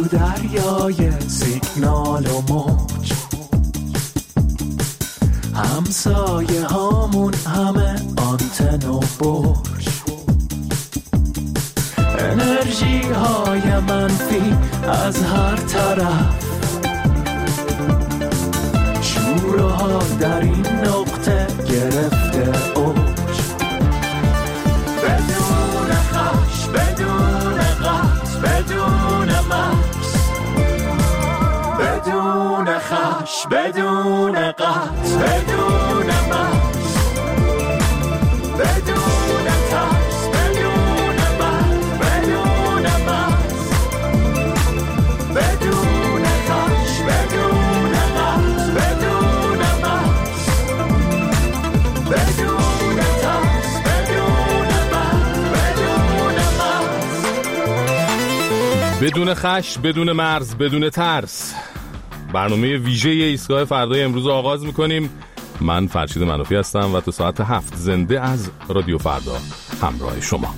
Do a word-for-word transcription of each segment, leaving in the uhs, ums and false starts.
تو دریای سیگنال و موج، همسایه هامون همه آنتن و برج، انرژی های منفی از هر طرف، شور و حال در این نقطه گرفته اوج، بدون خش، بدون قط، بدون مکس، بدون خش، بدون قط، بدون مکس، بدون ترس، بدون مرگ، بدون مکس، بدون خش، بدون قط، بدون مکس، بدون ترس، بدون مرگ، بدون مکس. بدون خش، بدون مرز، بدون ترس. برنامه ویژه ایستگاه فردای امروز رو آغاز میکنیم. من فرشید منافی هستم و تا ساعت هفت زنده از رادیو فردا همراه شما.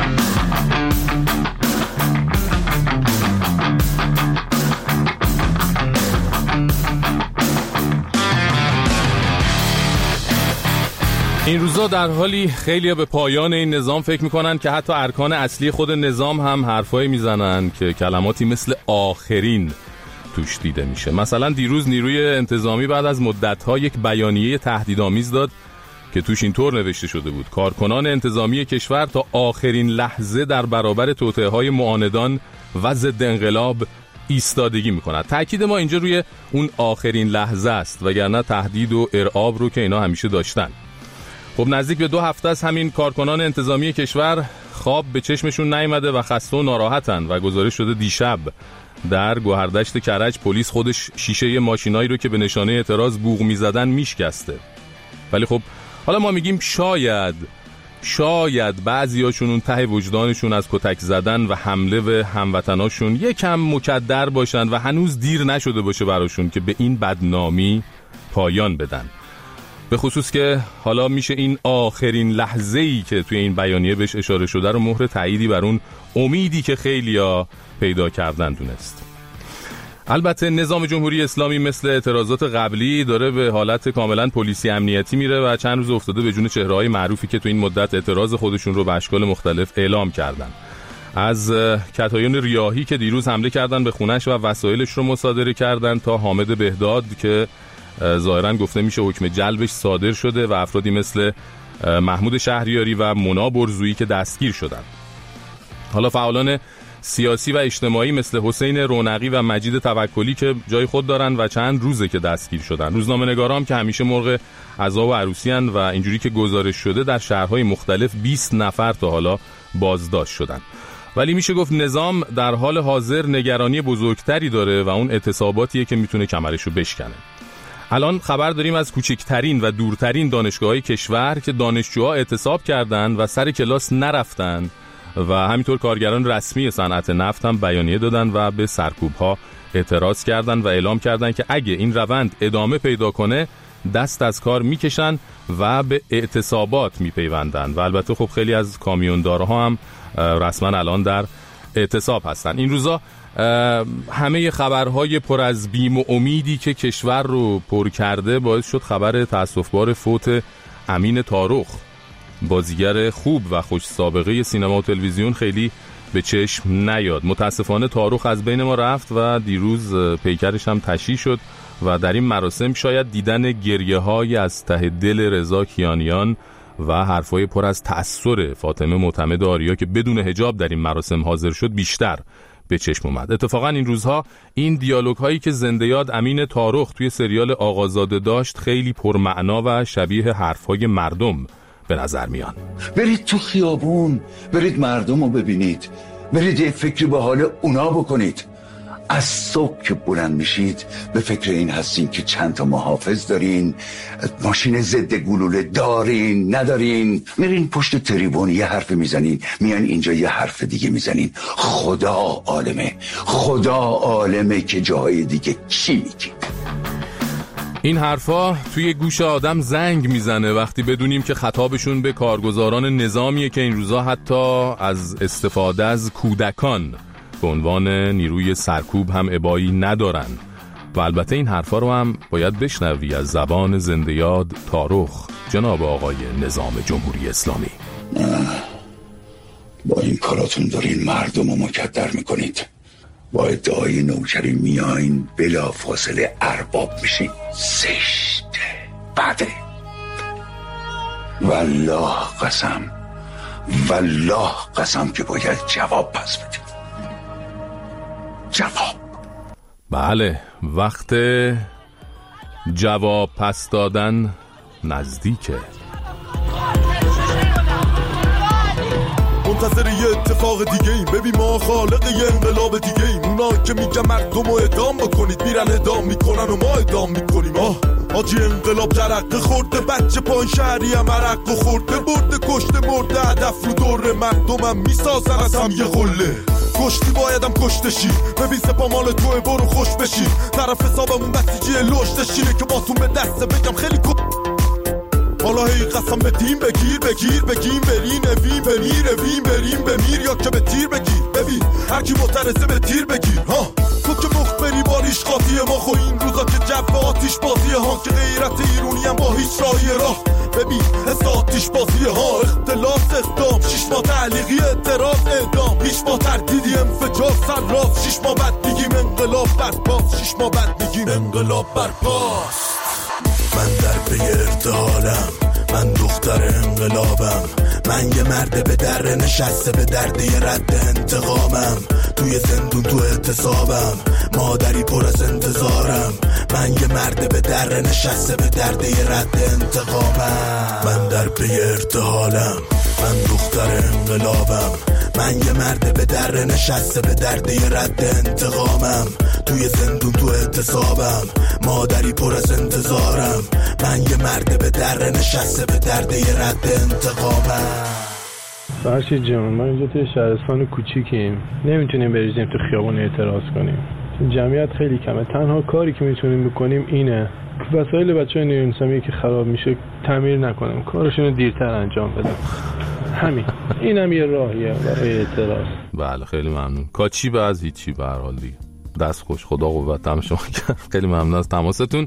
این روزا در حالی خیلی به پایان این نظام فکر میکنن که حتی ارکان اصلی خود نظام هم حرفایی میزنن که کلماتی مثل آخرین توش دیده میشه. مثلا دیروز نیروی انتظامی بعد از مدت‌ها یک بیانیه تهدیدآمیز داد که توش اینطور نوشته شده بود: کارکنان انتظامی کشور تا آخرین لحظه در برابر توطئه‌های معاندان و ضد انقلاب ایستادگی میکنند. تأکید ما اینجا روی اون آخرین لحظه است، وگرنه تهدید و ارعاب رو که اینا همیشه داشتن. خب نزدیک به دو هفته از همین کارکنان انتظامی کشور خواب به چشمشون نیامده و خسته و ناراحتن و گزارش شده دیشب در گوهردشت کرج پلیس خودش شیشه ماشینایی رو که به نشانه اعتراض بوق می‌زدن میشکسته. ولی خب حالا ما میگیم شاید شاید بعضیاشون اون ته وجدانشون از کتک زدن و حمله به هموطناشون یکم مکدر باشن و هنوز دیر نشده باشه براشون که به این بدنامی پایان بدن. به خصوص که حالا میشه این آخرین لحظه‌ای که توی این بیانیه بهش اشاره شده رو مهر تأییدی بر اون امیدی که خیلیا پیدا کردن دونست. البته نظام جمهوری اسلامی مثل اعتراضات قبلی داره به حالت کاملا پلیسی امنیتی میره و چند روز افتاده به جون چهره‌های معروفی که تو این مدت اعتراض خودشون رو به اشکال مختلف اعلام کردن. از کتایون ریاحی که دیروز حمله کردن به خونش و وسایلش رو مصادره کردن تا حامد بهداد که ظاهرا گفته میشه حکم جلبش صادر شده و افرادی مثل محمود شهریاری و مونا برزویی که دستگیر شدن. حالا فعالان سیاسی و اجتماعی مثل حسین رونقی و مجید توکلی که جای خود دارن و چند روزه که دستگیر شدن. روزنامه‌نگارام که همیشه مرغ عزا و عروسی ان و اینجوری که گزارش شده در شهرهای مختلف بیست نفر تا حالا بازداشت شدن. ولی میشه گفت نظام در حال حاضر نگرانی بزرگتری داره و اون اعتصاباتیه که میتونه کمرشو بشکنه. الان خبر داریم از کوچکترین و دورترین دانشگاه‌های کشور که دانشجوها اعتصاب کردن و سر کلاس نرفتن و همینطور کارگران رسمی صنعت نفت هم بیانیه دادن و به سرکوب‌ها اعتراض کردن و اعلام کردن که اگه این روند ادامه پیدا کنه دست از کار میکشن و به اعتصابات میپیوندن و البته خب خیلی از کامیوندارها هم رسما الان در اعتصاب هستن. این روزا همه خبرهای پر از بیم و امیدی که کشور رو پر کرده باعث شد خبر تأسف‌بار فوت امین طارخ، بازیگر خوب و خوش سابقه سینما و تلویزیون، خیلی به چشم نیاد. متاسفانه طارخ از بین ما رفت و دیروز پیکرش هم تشییع شد و در این مراسم شاید دیدن گریه‌های از ته دل رضا کیانیان و حرفای پر از تأثر فاطمه معتمد آریا که بدون حجاب در این مراسم حاضر شد بیشتر به چشم اومد. اتفاقا این روزها این دیالوگ هایی که زنده یاد امین طارخ توی سریال آقازاده داشت خیلی پرمعنا و شبیه حرفهای مردم به نظر میان. برید تو خیابون، برید مردم رو ببینید، برید یه فکری به حال اونا بکنید. از صبح که بلند میشید به فکر این هستین که چند تا محافظ دارین، ماشین ضد گلوله دارین ندارین، میرین پشت تریبون یه حرف میزنین، میان اینجا یه حرف دیگه میزنین. خدا عالمه، خدا عالمه که جاهای دیگه چی میگید. این حرفا توی گوش آدم زنگ میزنه وقتی بدونیم که خطابشون به کارگزاران نظامیه که این روزا حتی از استفاده از کودکان به عنوان نیروی سرکوب هم ابایی ندارن و البته این حرفا رو هم باید بشنوی از زبان زنده یاد تارخ جناب آقای نظام جمهوری اسلامی. با این کاراتون دارین مردم رو مکدر میکنید. با ادعای نوکری میاین بلا فاصله ارباب میشین. زشته، بده. والله قسم والله قسم که باید جواب پس بدید. جواب. بله، وقت جواب پس دادن نزدیکه. منتظر یه اتفاق دیگه ایم، ببین ما خالق یه انقلاب دیگه ایم. اونا که میگن مردم رو ادام بکنید میرن ادام میکنن و ما ادام میکنیم. آه آجی انقلاب جرقه خورده، بچه پایین شهری هم عرق و خورده، برده کشته مرده، هدف رو دور مردمم میسازن از هم یه غله. کشتی بایدم کشته شی، ببین سپا مال توه برو خوش بشی. طرف حسابمون بسیجی لشته شیره که باتون به دسته بگم خیلی کن. حالا هی قسم به تیم بگیر بگیر بگیم برین اویم بمیر اویم بریم بمیر یا که به تیر بگیر. ببین هرکی معترضه به تیر بگیر. ها تو که مخبری باریش قاطیه ما، خو این روزا که جو آتیش بازیه ها، که غیرت ایرونی هم با هیچ راهی راه. ببین حس آتیش بازیه ها، اختلاس اقدام شیش ما تعلیقی اعتراض اعدام، هیچ ما تردیدی انفجار سر راست. شیش ما بعد میگیم انقلاب برپاست، شیش ما بعد میگیم انقلاب برپاست. من در پی ارتحالم، من دختر انقلابم، من یه مرد به در نشسته به درد یه رد انتقامم. توی زندون تو اعتصابم، مادری پر از انتظارم، من یه مرد به در نشسته به درد یه رد انتقامم. من در پی ارتحالم، من دختر انقلابم، من یه مرد به در نشسته به درد یه رد انتقامم. توی زندون تو اعتصابم، مادری پر از انتظارم، من یه مرد به در نشسته به درد یه رد انتقامم. فرشید جان، ما اینجا توی شهرستان کوچیکیم، نمیتونیم بریزیم تو خیابون اعتراض کنیم. جمعیت خیلی کمه، تنها کاری که میتونیم بکنیم اینه وسایل بچه‌های نیروی انتظامی که خراب میشه تعمیر نکنیم، کارشون رو دیرتر انجام بدیم. همین، اینم یه راهیه برای اعتراض. بله خیلی ممنون. کاچی به از هیچی به هر حال دیگه. دست خوش، خدا قوت هم شما کرد. خیلی ممنون از تماستون.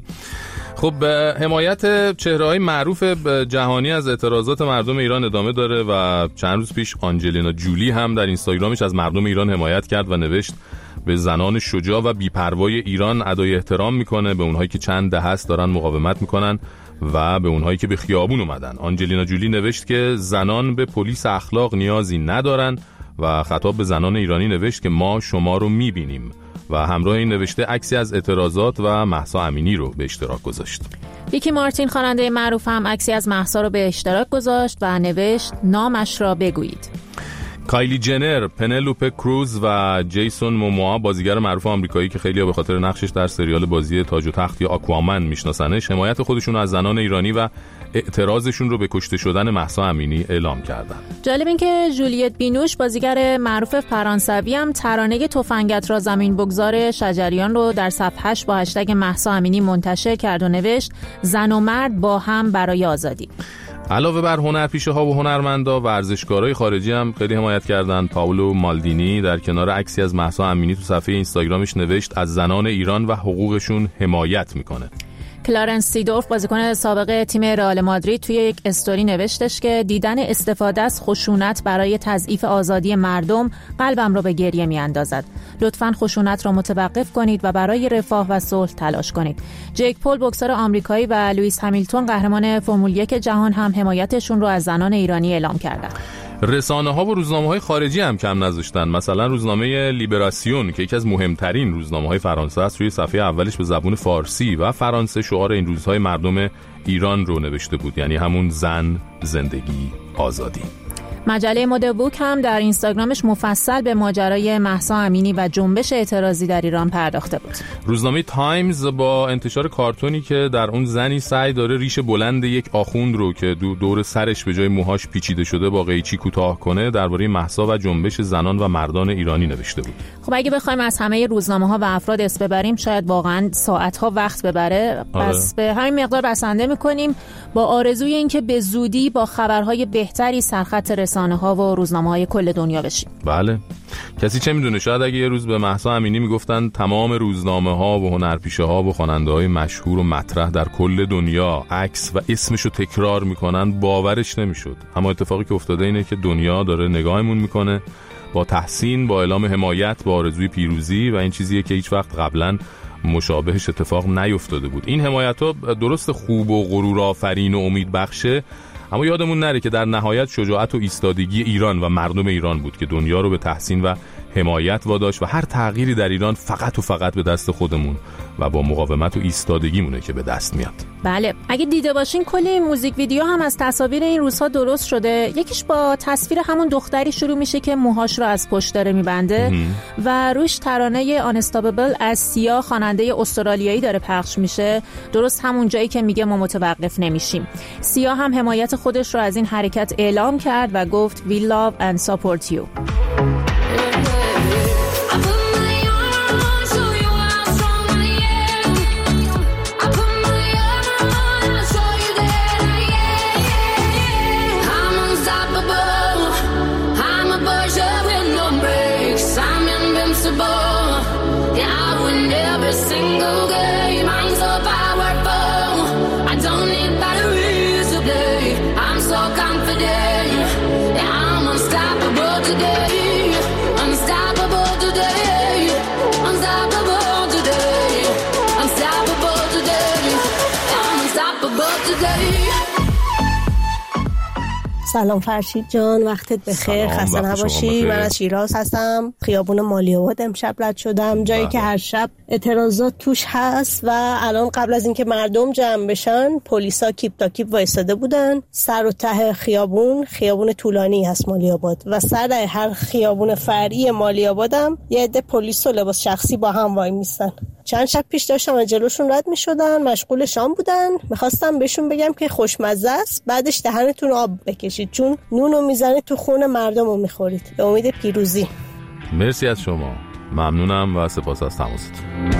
خب حمایت چهره‌های معروف جهانی از اعتراضات مردم ایران ادامه داره و چند روز پیش آنجلینا جولی هم در اینستاگرامش از مردم ایران حمایت کرد و نوشت به زنان شجاع و بی‌پروای ایران ادای احترام میکنه، به اونهایی که چند دهه است دارن مقاومت میکنن و به اونهایی که به خیابون اومدن. آنجلینا جولی نوشت که زنان به پلیس اخلاق نیازی ندارن و خطاب به زنان ایرانی نوشت که ما شما رو میبینیم و همراه این نوشته عکسی از اعتراضات و مهسا امینی رو به اشتراک گذاشت. ریکی مارتین خواننده معروف هم عکسی از مهسا رو به اشتراک گذاشت و نوشت نامش را بگویید. کایلی جنر، پنلوپه کروز و جیسون موموا، بازیگر معروف آمریکایی که خیلی‌ها به خاطر نقشش در سریال بازی تاج و تخت یا آکوامن میشناسنش، حمایت خودشون از زنان ایرانی و اعتراضشون رو به کشته شدن مهسا امینی اعلام کردن. جالب این که جولیت بینوش، بازیگر معروف فرانسوی، هم ترانه تفنگت را زمین بگذار شجریان رو در صفحه‌اش با هشتگ مهسا امینی منتشر کرد و نوشت زن و مرد با هم برای آزادی. علاوه بر هنرپیشه ها و هنرمندا، ورزشکارای خارجی هم خیلی حمایت کردن. پاولو مالدینی در کنار عکسی از مهسا امینی تو صفحه اینستاگرامش نوشت از زنان ایران و حقوقشون حمایت میکنه. کلارنس سیدورف، بازیکن سابق تیم رئال مادرید، توی یک استوری نوشتش که دیدن استفاده از خشونت برای تضعیف آزادی مردم قلبم رو به گریه میاندازد. لطفاً خشونت را متوقف کنید و برای رفاه و صلح تلاش کنید. جیک پول، بوکسور آمریکایی، و لوئیس همیلتون، قهرمان فرمول یک جهان، هم حمایتشون رو از زنان ایرانی اعلام کردند. رسانه ها و روزنامه های خارجی هم کم نذاشتن. مثلا روزنامه لیبراسیون که یکی از مهمترین روزنامه های فرانسه است، روی صفحه اولش به زبان فارسی و فرانسه شعار این روزهای مردم ایران رو نوشته بود، یعنی همون زن، زندگی، آزادی. مجله مد بوک هم در اینستاگرامش مفصل به ماجرای مهسا امینی و جنبش اعتراضی در ایران پرداخته بود. روزنامه تایمز با انتشار کارتونی که در اون زنی سعی داره ریش بلند یک آخوند رو که دور سرش به جای موهاش پیچیده شده با قیچی کوتاه کنه، درباره مهسا و جنبش زنان و مردان ایرانی نوشته بود. خب اگه بخوایم از همه روزنامه‌ها و افراد اسم ببریم شاید واقعا ساعت‌ها وقت ببره. آره. پس به همین مقدار بسنده می‌کنیم با آرزوی اینکه به زودی با خبرهای بهتری سرخط رسانه‌ها رسانه‌ها و روزنامه‌های کل دنیا بشیم. بله، کسی چه میدونه، شاید اگه یه روز به مهسا امینی میگفتن تمام روزنامه‌ها و هنرپیشه‌ها و خواننده‌های مشهور و مطرح در کل دنیا عکس و اسمشو تکرار میکنن، باورش نمیشد. اما اتفاقی که افتاده اینه که دنیا داره نگاهمون میکنه با تحسین، با اعلام حمایت، با آرزوی پیروزی، و این چیزیه که هیچ وقت قبلا مشابهش اتفاق نیفتاده بود. این حمایت‌ها درست خوب و غرور آفرین و امید بخشه، اما یادمون نره که در نهایت شجاعت و ایستادگی ایران و مردم ایران بود که دنیا رو به تحسین و حمایت واداشت، و هر تغییری در ایران فقط و فقط به دست خودمون و با مقاومت و ایستادگیمونه که به دست میاد. بله، اگه دیده باشین کلی موزیک ویدیو هم از تصاویر این روزها درست شده. یکیش با تصویر همون دختری شروع میشه که موهاش رو از پشت داره میبنده و روش ترانه آنستابل از سیا، خواننده استرالیایی، داره پخش میشه، درست همون جایی که میگه ما متوقف نمیشیم. سیا هم حمایت خودش رو از این حرکت اعلام کرد و گفت We love and support you. سلام فرشید جان، وقتت بخیر، خسته نباشی. من از شیراز هستم، خیابون مالی‌آباد امشب رد شدم، جایی که هر شب اعتراضات توش هست و الان قبل از اینکه مردم جمع بشن پلیسا کیپ تا کیپ وایساده بودن. سر و ته خیابون خیابون طولانی هست مالی‌آباد و سر هر خیابون فرعی مالی‌آبادم یه عده پلیس و لباس شخصی با هم وای میستن. چند شب پیش داشتم از جلوشون رد می‌شدن، مشغول شام بودن، می‌خواستم بهشون بگم که خوشمزه است، بعدش دهنتون آب بکشید چون نونو میزنید تو خون مردم رو میخورید. به امید پیروزی. مرسی از شما، ممنونم و سپاس از تماستون.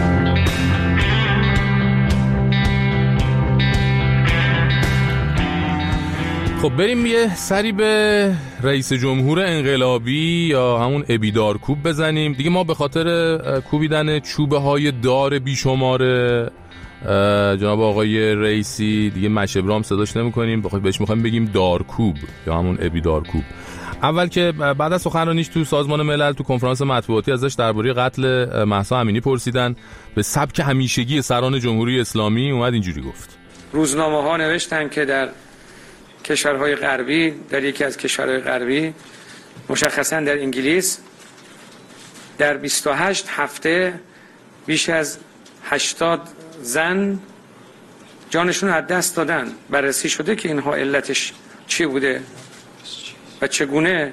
خب بریم یه سری به رئیس جمهور انقلابی یا همون ابیدار کوب بزنیم دیگه. ما به خاطر کوبیدن چوبه های دار بیشمار جناب آقای رئیسی دیگه مشبرام صداش نمی کنیم، بهش میخوایم بگیم دارکوب یا همون ابیدارکوب. اول که بعد از سخنرانیش تو سازمان ملل تو کنفرانس مطبوعاتی ازش درباره قتل مهسا امینی پرسیدن، به سبک همیشگی سران جمهوری اسلامی اومد اینجوری گفت: روزنامه ها نوشتن که در کشورهای غربی، در یکی از کشورهای غربی مشخصا در انگلیس، در بیست و هشت هفته بیش از هشتاد زن جانشون از دست دادن. بررسی شده که اینها علتش چی بوده و چگونه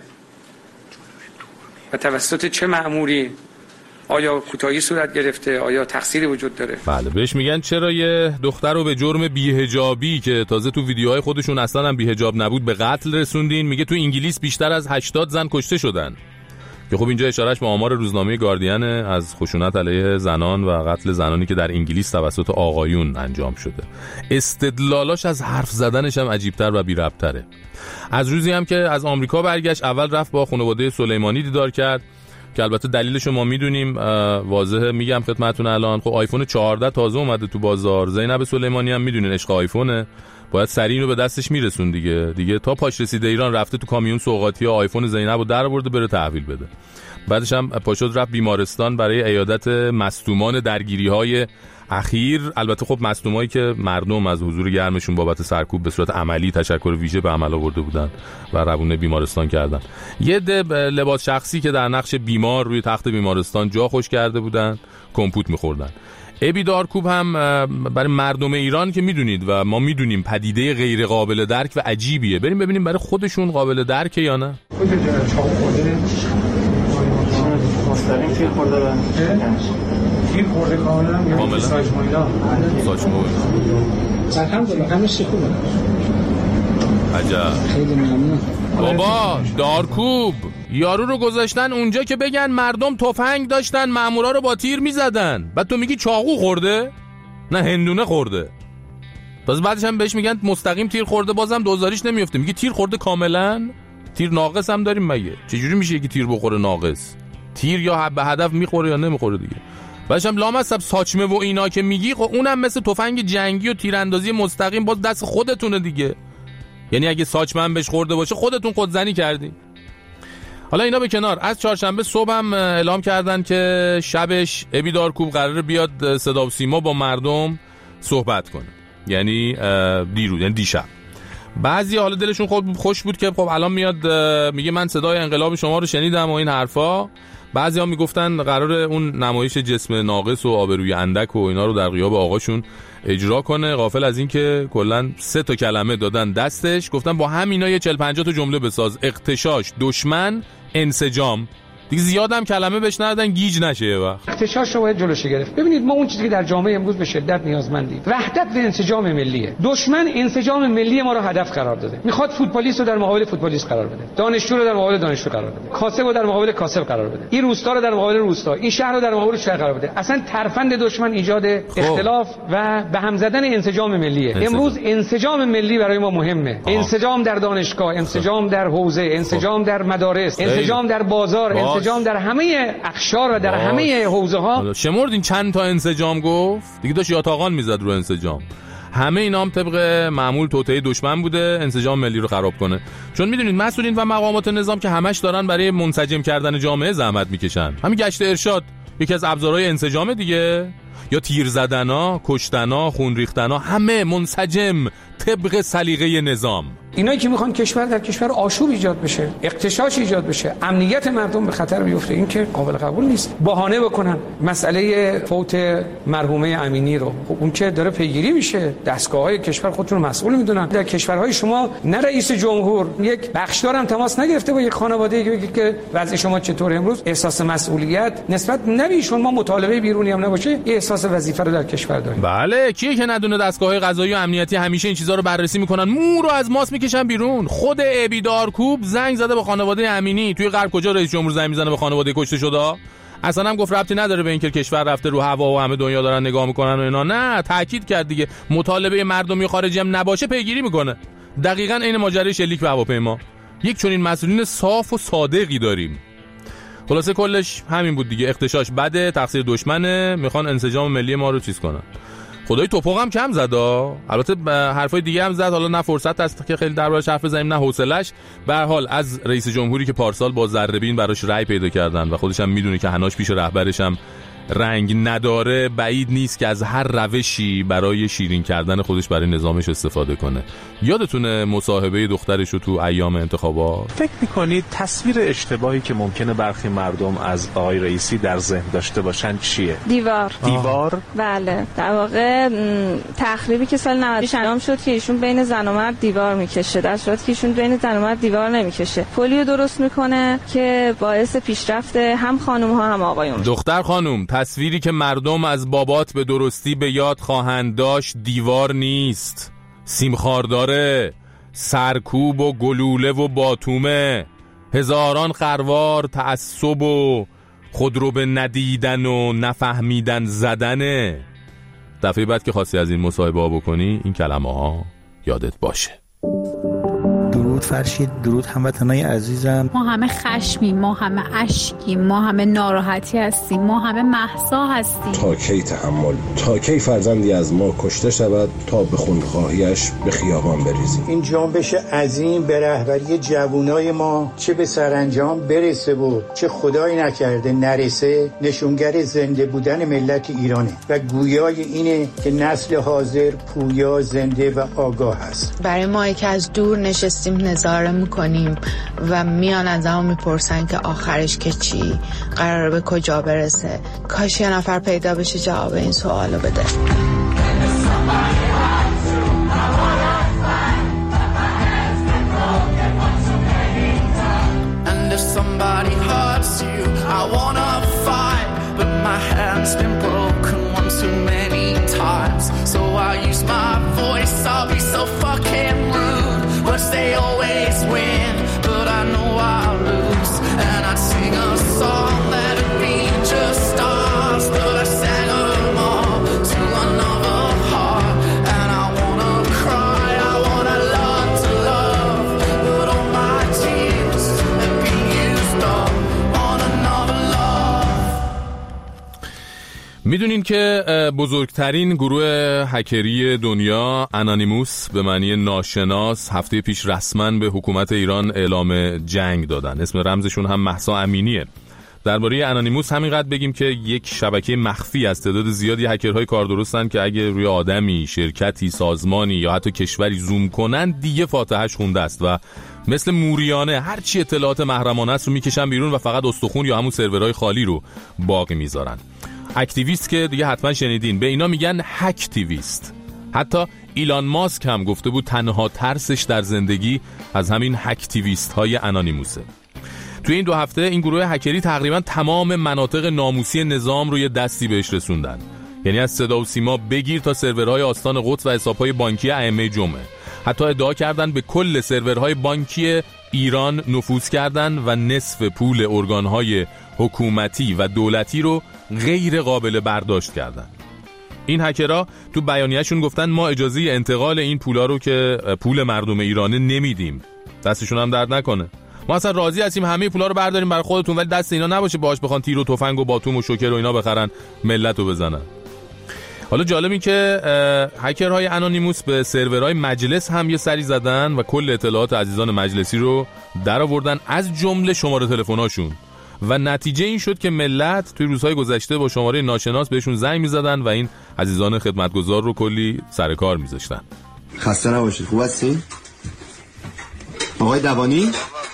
و توسط چه مأموری، آیا کوتاهی صورت گرفته، آیا تقصیری وجود داره. بله، بهش میگن چرا یه دختر رو به جرم بی‌حجابی که تازه تو ویدیوهای خودشون اصلا هم بی‌حجاب نبود به قتل رسوندین. میگه تو انگلیس بیشتر از هشتاد زن کشته شدن، که خب اینجا اشارهش به آمار روزنامه گاردین از خشونت علیه زنان و قتل زنانی که در انگلیس توسط آقایون انجام شده. استدلالاش از حرف زدنش هم عجیبتر و بی ربط‌تره. از روزی هم که از آمریکا برگشت اول رفت با خانواده سلیمانی دیدار کرد که البته دلیلش ما میدونیم، واضحه، میگم خدمتتون الان. خب آیفون چهارده تازه اومده تو بازار، زینب سلیمانی هم میدونین عشق آیفونه، باید سریع رو به دستش میرسون دیگه. دیگه تا پاش رسیده ایران رفته تو کامیون سوغاتی آیفون زینب رو در آورده بره تحویل بده. بعدش هم پاشد رفت بیمارستان برای عیادت مصدومان درگیری‌های اخیر. البته خب مصدومایی که مردم از حضور گرمشون بابت سرکوب به صورت عملی تشکر ویژه به عمل آورده بودن و روونه بیمارستان کردن. یه دب لباس شخصی که در نقش بیمار روی تخت بیمارستان جا خوش کرده بودن، کمپوت می‌خوردن. ابیدارکوب هم برای مردم ایران که میدونید و ما میدونیم پدیده غیر قابل درک و عجیبیه. بریم ببینیم برای خودشون قابل درکه یا نه. مستقیم تیر خورده تیر خورده کاملا کاملا ساچمویلا ساچمویلا الحمدلله همش خوبه. عجب، خیلی ممنون بابا. دارکوب یارو رو گذاشتن اونجا که بگن مردم تفنگ داشتن مامورا رو با تیر میزدن، بعد تو میگی چاقو خورده؟ نه هندونه خورده. باز بعدش هم بهش میگن مستقیم تیر خورده، بازم دوزاریش نمیفته، میگی تیر خورده کاملا. تیر ناقص هم داریم مگه؟ چجوری میشه که تیر بخوره ناقص؟ تیر یا به هدف میخوره یا نمیخوره دیگه. بعدش هم لامصب ساچمه و اینا که میگی، خب اونم مثل تفنگ جنگی و تیراندازی مستقیم باز دست خودتونه دیگه. یعنی اگه ساچمه هم بهش خورده باشه خودتون خودزنی کردین. حالا اینا به کنار، از چهارشنبه صبح هم اعلام کردن که شبش ابی دارکوب قراره بیاد صدا و سیما با مردم صحبت کنه، یعنی دیروز، یعنی دیشب. بعضی حالا دلشون خود خوش بود که خب الان میاد میگه من صدای انقلاب شما رو شنیدم و این حرفا. بعضی ها میگفتن قراره اون نمایش جسم ناقص و آبروی اندک و اینا رو در غیاب آقاشون اجرا کنه، غافل از این که کلا سه تا کلمه دادن دستش، گفتن با همینا یه چهل پنجاه تا جمله بساز: اغتشاش، دشمن، انسجام. دیگه زیادم کلمه بهش ندادن گیج نشه یه وقت. اغتشاش رو باید جلوش گرفت. ببینید ما اون چیزی که در جامعه امروز به شدت نیازمندیم وحدت و انسجام ملیه. دشمن انسجام ملی ما رو هدف قرار داده، میخواد فوتبالیست رو در مقابل فوتبالیست قرار بده، دانشجو رو در مقابل دانشجو قرار بده، کاسب رو در مقابل کاسب قرار بده، این روستا رو در مقابل روستا، این شهر رو در مقابل شهر قرار بده. اصلا ترفند دشمن ایجاد اختلاف و به هم زدن انسجام ملیه. امروز انسجام ملی برای ما مهمه. آه. انسجام در دانشگاه، انسجام در حوزه، انسجام در مدارس، انسجام در بازار، انسجام در همه اقشار و در همه حوزه ها. شمردین چند تا انسجام گفت دیگه؟ داشت یاتاقان میزد رو انسجام. همه اینا هم طبق معمول توطئه دشمن بوده انسجام ملی رو خراب کنه. چون میدونید مسئولین و مقامات نظام که همش دارن برای منسجم کردن جامعه زحمت میکشن. همین گشت ارشاد یکی از ابزارهای انسجام دیگه، یا تیر زدنا، کشتنا، خون ریختنا، همه منسجم طبق سلیقه نظام. اینایی که میخوان کشور در کشور آشوب ایجاد بشه، اغتشاش ایجاد بشه، امنیت مردم به خطر بیفته، این که قابل قبول نیست. بهانه بکنن مسئله فوت مرحومه امینی رو، خب اون که داره پیگیری میشه، دستگاه‌های کشور خودتون رو مسئول میدونن. در کشورهای شما نه رئیس جمهور یک بخشدار هم تماس نگرفته با یک خانواده که بگه که وضع شما چطوره امروز، احساس مسئولیت نسبت نمیشون ما مطالبه بیرونی هم نباشه، یه احساس وظیفه رو در کشور داریم. بله، کیه که ندونه دستگاه‌های قضایی و امنیتی همیشه این چیزا رو بررسی میکنن، مو رو از ماس میکشن بیرون. خود ابی دارکوب زنگ زده به خانواده امینی. توی غرب کجا رئیس جمهور زنگ میزنه به خانواده کشته شده؟ اصلا هم گفت ربطی نداره به اینکه کشور رفته رو هوا و همه دنیا دارن نگاه میکنن و اینا. نه، تاکید کرد دیگه مطالبه مردمی خارجی هم نباشه پیگیری میکنه. دقیقاً عین ماجرای شلیک به هواپیما. یک چنین مسئولین صاف و صادقی داریم. خلاصه کلش همین بود دیگه. اغتشاش بده، تقصیر دشمنه، میخوان انسجام ملی ما رو چیز کنن. خدای توپق هم کم زدا. البته حرفای دیگه هم زد، حالا نه فرصت هست که خیلی دربارش حرف بزنیم نه حوصله‌اش. به هر حال از رئیس جمهوری که پارسال با ذره‌بین براش رأی پیدا کردن و خودش هم میدونه که هناش پیش رهبرش هم رنگ نداره، بعید نیست که از هر روشی برای شیرین کردن خودش برای نظامش استفاده کنه. یادتونه مصاحبه دخترش رو تو ایام انتخابات؟ فکر میکنید تصویر اشتباهی که ممکنه برخی مردم از آقای رئیسی در ذهن داشته باشن چیه؟ دیوار. دیوار؟ بله، در واقع تخریبی که سال نود انجام شد که ایشون بین زن و مرد دیوار میکشه، در صورتی که ایشون بین زن و مرد دیوار نمیکشه. پلیو درست میکنه که باعث پیشرفت هم خانم ها هم آقایون. دختر خانم، تصویری که مردم از بابات به درستی به یاد خواهند داشت دیوار نیست، سیمخارداره، سرکوب و گلوله و باتومه، هزاران خروار تعصب و خود رو به ندیدن و نفهمیدن زدنه. دفعه بعد که خواستی از این مصاحبه ها بکنی این کلمه ها یادت باشه. درود فرشید، درود هموطنای عزیزم. ما همه خشمیم، ما همه اشکیم، ما همه ناراحتی هستیم، ما همه مهسا هستیم. تا کی تحمل؟ تا کی فرزندی از ما کشته شود تا به خونخواهیش به خیابان بریزیم؟ این جنبش عظیم به رهبری جوانای ما چه به سرانجام برسه و چه خدای نکرده نرسه، نشونگر زنده بودن ملت ایرانه و گویای اینه که نسل حاضر پویا، زنده و آگاه است. برای ما که از دور نشستیم نظاره میکنیم و میان از همون میپرسن که آخرش که چی، قراره به کجا برسه. کاش یه نفر پیدا بشه جواب این سوالو بده. They always win, but I know I'll lose. And I'd sing a song that'd be just stars, but I sang them all to another heart. And I wanna cry, I wanna love to love, but all my tears میدونین که بزرگترین گروه هکری دنیا انانیموس به معنی ناشناس هفته پیش رسما به حکومت ایران اعلام جنگ دادن. اسم رمزشون هم مهسا امینیه. درباره انانیموس همینقدر بگیم که یک شبکه مخفی از تعداد زیادی هکرهای کار درستن که اگه روی آدمی، شرکتی، سازمانی یا حتی کشوری زوم کنن دیگه فاتحه‌اش خونده است و مثل موریانه هر چی اطلاعات محرمانه است رو میکشن بیرون و فقط استخون یا همون سرورهای خالی رو باقی میذارن. اکتیویست که دیگه حتما شنیدین، به اینا میگن هکتیویست. حتی ایلان ماسک هم گفته بود تنها ترسش در زندگی از همین هکتیویست های انانیموسه. توی این دو هفته این گروه هکری تقریبا تمام مناطق ناموسی نظام رو یه دستی بهش رسوندن. یعنی از صدا و سیما بگیر تا سرورهای آستان قدس و حسابهای بانکی ائمه جمعه. حتی ادعا کردن به کل سرورهای بانکی ایران نفوذ کردن و نصف پول ارگانهای حکومتی و دولتی رو غیر قابل برداشت کردن. این هکرها تو بیانیه‌شون گفتن ما اجازه انتقال این پولا رو که پول مردم ایرانه نمیدیم. دستشون هم درد نکنه. ما اصلا راضی هستیم همه پولا رو برداریم برای خودتون، ولی دست اینا نباشه باهاش بخوان تیر و تفنگ و باتوم و شوکر و اینا بخرن ملت رو بزنن. حالا جالب این که هکرهای انانیموس به سرورهای مجلس هم یه سری زدن و کل اطلاعات عزیزان مجلسی رو در آوردن، از جمله شماره تلفن‌هاشون، و نتیجه این شد که ملت توی روزهای گذشته با شماره ناشناس بهشون زنگ می‌زدن و این عزیزان خدمتگزار رو کلی سر کار می‌ذاشتن. خسته نباشید. خوب هستین؟ آقای دوانی؟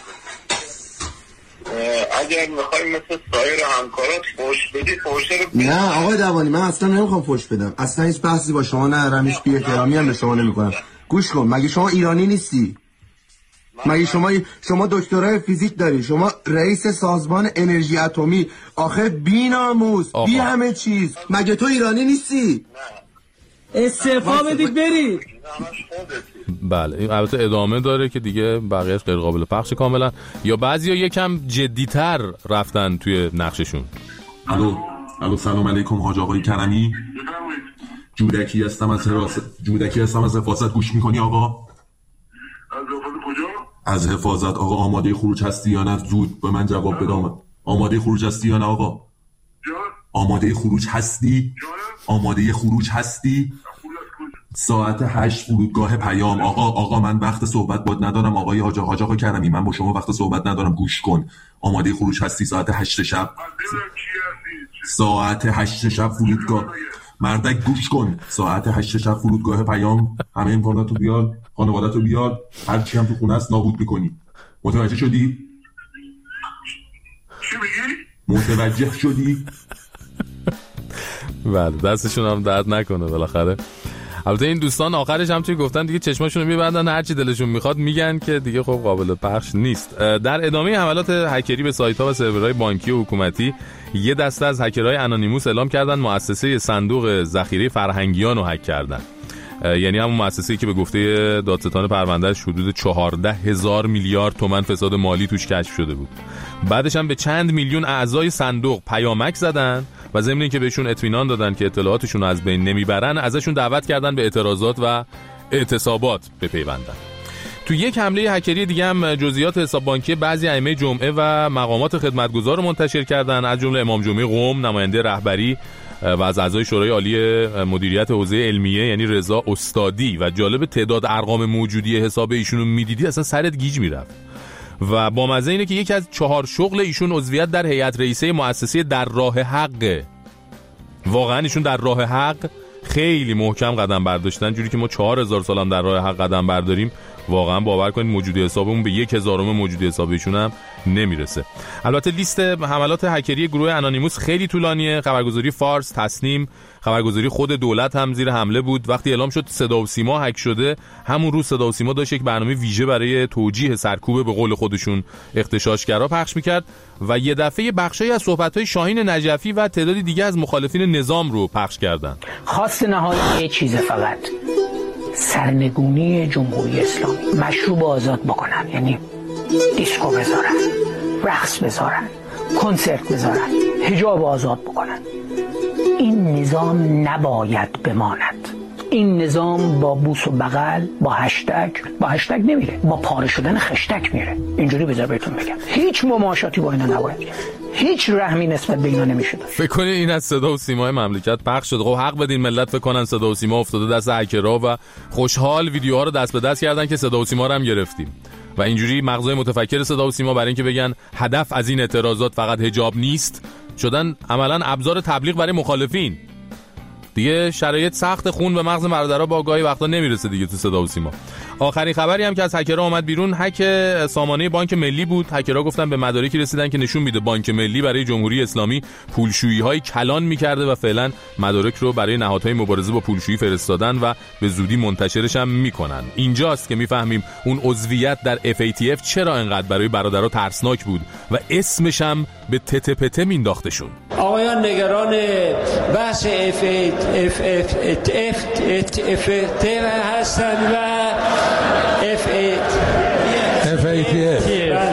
اگر میخوایی مثل سایر همکارات فوش بدی فوشه رو بدی. نه آقای دوانی، من اصلا نمیخوام فوش بدم، اصلا هیچ بحثی با شما ندارم، هیچ بی احترامی هم به شما نمیکنم. گوش کن، مگه شما ایرانی نیستی؟ مگه شما شما دکترای فیزیک داری، شما رئیس سازمان انرژی اتمی، آخه بی ناموس بی همه چیز، مگه تو ایرانی نیستی؟ استعفا بدید برید. بله این البته ادامه داره که دیگه بقیه‌اش غیر قابل پخش کاملا، یا بعضیا یکم جدی‌تر رفتن توی نقششون. الو الو سلام علیکم حاج آقای کرمی، جودکی هستم از حراست جودکی هستم از حفاظت. گوش میکنی آقا؟ از حفاظت کجا؟ از حفاظت آقا. آماده خروج هستی یا نه؟ زود به من جواب بده. آماده خروج هستی یا نه آقا؟ آماده خروج هستی؟ آماده خروج هستی؟ ساعت هشت فرودگاه پیام. آقا آقا من وقت صحبت بود ندارم آقای حاج حاج آقا کرمی، من با شما وقت صحبت ندارم. گوش کن، آماده خروج هستی ساعت هشت شب. ساعت هشت شب فرودگاه مردک. گوش کن، ساعت هشت شب فرودگاه پیام. همه امکاناتو بیار، خانواده‌تو بیار، هر چی هم تو خونه است نابود می‌کنی. متوجه شدی؟ چی میگی؟ متوجه شدی؟ بله دستشون هم درد نکنه بالاخره. البته این دوستان آخرش هم چی گفتن دیگه، چشماشون رو میبندن هر چی دلشون میخواد میگن که دیگه خب قابل پخش نیست. در ادامه حملات هکری به سایت‌ها و سرورهای بانکی و حکومتی، یه دسته از هکرهای انانیموس اعلام کردن مؤسسه صندوق ذخیره فرهنگیان رو هک کردن. یعنی همون مؤسسه‌ای که به گفته دادستان پروندهش حدود چهارده هزار میلیارد تومان فساد مالی توش کشف شده بود. بعدش هم به چند میلیون اعضای صندوق پیامک زدن و ضمن اینکه بهشون اطمینان دادن که اطلاعاتشون رو از بین نمیبرن، ازشون دعوت کردن به اعتراضات و اعتصابات بپیوندن. تو یک حمله هکری دیگه هم جزئیات حساب بانکی بعضی ائمه جمعه و مقامات خدمتگزار رو منتشر کردن، از جمله امام جمعه قم، نماینده رهبری و از اعضای شورای عالی مدیریت حوزه علمیه یعنی رضا استادی. و جالب تعداد ارقام موجودی حساب ایشون رو میدیدی اصلا سرت گیج میرفت. و با مزه اینه که یکی از چهار شغل ایشون عضویت در هیئت رئیسه مؤسسه در راه حق. واقعا ایشون در راه حق خیلی محکم قدم برداشتن، جوری که ما چهار هزار سال هم در راه حق قدم برداریم واقعا باور کنید موجودی حسابمون به یک هزارم موجودی حسابشون هم نمیرسه. البته لیست حملات هکری گروه انانیموس خیلی طولانیه. خبرگزاری فارس، تسنیم، خبرگزاری خود دولت هم زیر حمله بود. وقتی اعلام شد صدا و سیما هک شده، همون روز صدا و سیما داشت یک برنامه ویژه برای توجیه سرکوب به قول خودشون اغتشاشگرا پخش میکرد و یه دفعه بخشایی از صحبت‌های شاهین نجفی و تعدادی دیگه از مخالفین نظام رو پخش کردن. خواست نهایی یه چیزه، فقط سرنگونی جمهوری اسلامی. مشروب آزاد بکنن، یعنی دیسکو بذارن، رقص بذارن، کنسرت بذارن، حجاب آزاد بکنن. این نظام نباید بماند. این نظام با بوس و بغل، با هشتگ، با هشتگ نمیره، با پاره شدن خشتک میره. اینجوری بذار بهتون بگم، هیچ مماشاتی با اینا نباید، هیچ رحمی نسبت به اینا نمیشه داشت. فکر کنید این از صدا و سیمای مملکت پخش شد. خب حق بدین ملت فکر کنن صدا و سیما افتاده دست هکرها و خوشحال ویدیوها رو دست به دست کردن که صدا و سیما رو هم گرفتیم و اینجوری مغزای متفکر صدا و سیما برای اینکه بگن هدف از این اعتراضات فقط حجاب نیست، شدن عملاً ابزار تبلیغ برای مخالفین. دیگه شرایط سخت، خون به مغز برادرها با گاهی وقتا نمیرسه دیگه تو صدا و سیما. آخرین خبری هم که از هکرها اومد بیرون، هک سامانه بانک ملی بود. هکرها گفتن به مدارکی رسیدن که نشون میده بانک ملی برای جمهوری اسلامی پولشویی‌های کلان میکرده و فعلا مدارک رو برای نهادهای مبارزه با پولشویی فرستادن و به زودی منتشرش هم میکنن. اینجاست که میفهمیم اون عضویت در اف ای تی اف چرا انقدر برای برادرها ترسناک بود و اسمش هم به تته پته مینداختشون. آقایان نگران بحث اف ای تی هستند و اف ای تی اف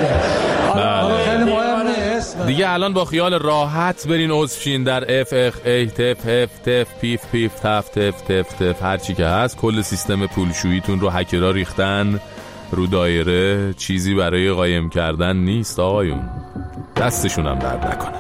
دیگه الان با خیال راحت برین عضو شین در اف ای تف اف تف پیف پیف تف تف تف تف هر چی که هست. کل سیستم پولشوییتون رو هکرها ریختن رو دایره، چیزی برای قایم کردن نیست آقایون. دستشون هم درد نکنه.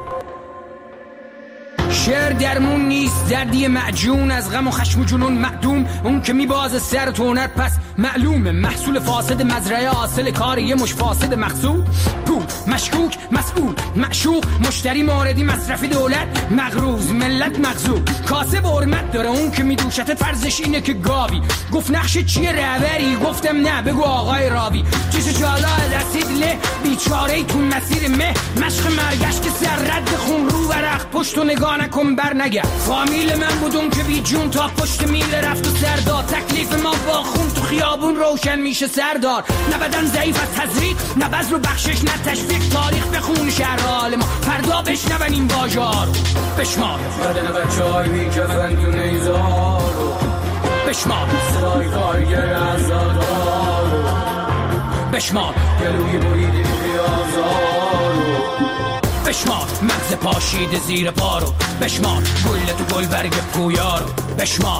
شعر درمون نیست، دردی معجون از غم و خشم و جنون معدوم. اون که میبازه سر تونت پس معلومه محصول فاسد مزرعه، حاصل کار یه مش فاسد مقصود. پول مشکوک مسئول معشوق مشتری موردی مصرفی دولت مغروز ملت مغزوب. کاسب حرمت داره اون که میدوشته فرضش اینه که گاوی. گفت نقش چیه رهبری؟ گفتم نه بگو آقای راوی. چیش جالا رسید له بیچاره تو مسیر مه مشق مرگشت که سر رد خون رو ورق پشت و نگاه نکن بر نگه. فامیل من بودم که بی جون تا پشت میل رفت و سردار. تکلیف ما با خون تو خیابون روشن میشه سردار. نه بدن ضعیف از تزریق نه بذر و بخشش نه تشویق. تاریخ بخون شهر حال ما فردا بشنون این واژار. بشمار بدن بچه های بی کفن تو نیزارو. بشمار صدای کارگر ازادارو. بشمار گلوی بریده بیازارو. بشمار مغز پاشید زیر پارو. بشمار گل تو گل برگ پویارو. بشمار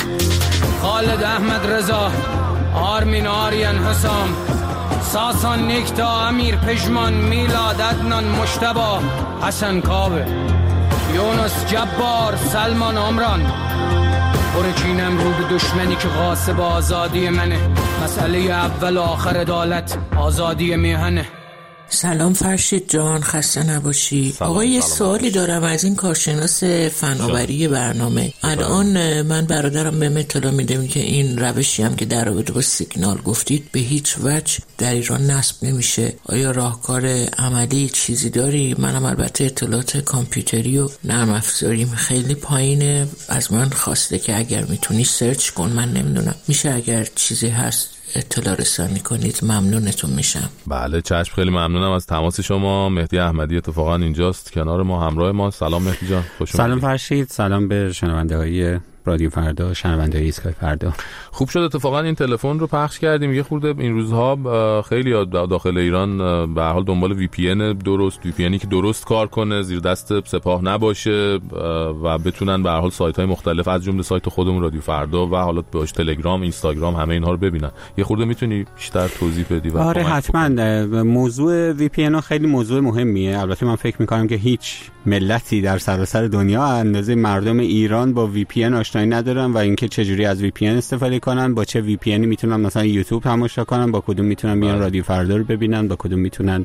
خالد احمد رضا آرمین آریان حسام ساسان نکتا امیر پژمان میلاد عدنان مجتبی حسن کاوه یونس جبار سلمان عمران. برکینم رو به دشمنی که غاصب آزادی منه. مسئله اول و آخر عدالت آزادی میهنه. سلام فرشید جان، خسته نباشی. آقا یه سوالی دارم از این کارشناس فناوری برنامه. الان من برادرم بهم اطلاع میده که این روشی هم که در رابطه با سیگنال گفتید به هیچ وجه در ایران نصب نمیشه. آیا راهکار عملی چیزی داری؟ منم البته اطلاعات کامپیوتری و نرم افزاریم خیلی پایینه. از من خواسته که اگر میتونی سرچ کن، من نمیدونم میشه اگر چیزی هست اطلاع رسانی کنید ممنونتون میشم. بله چشم، خیلی ممنونم از تماس شما. مهدی احمدی اتفاقا اینجاست کنار ما، همراه ما. سلام مهدی جان، خوش اومدید. سلام فرشید، سلام به شنونده های رادیو فردا، شنونده های ایسکای فردا. خوب شد اتفاقا این تلفن رو پخش کردیم. یه خورده این روزها خیلی داخل ایران به هر حال دنبال وی پی ان درست، وی پی ان که درست کار کنه، زیر دست سپاه نباشه و بتونن به هر حال سایت های مختلف از جمله سایت خودمون رادیو فردا و حالا باش تلگرام، اینستاگرام، همه اینها رو ببینن. یه خورده میتونی بیشتر توضیح بدی؟ و آره حتما. موضوع وی پی ان خیلی موضوع مهمیه. البته من فکر می‌کنم که هیچ ملتی در سراسر دنیا اندازه مردم ایران با وی پی ان آشنایی ندارن و اینکه چجوری از وی پی ان استفاده کنن، با چه وی پی ان میتونن مثلا یوتیوب تماشا کنن، با کدوم میتونن بیان رادیو فردا رو ببینن، با کدوم میتونن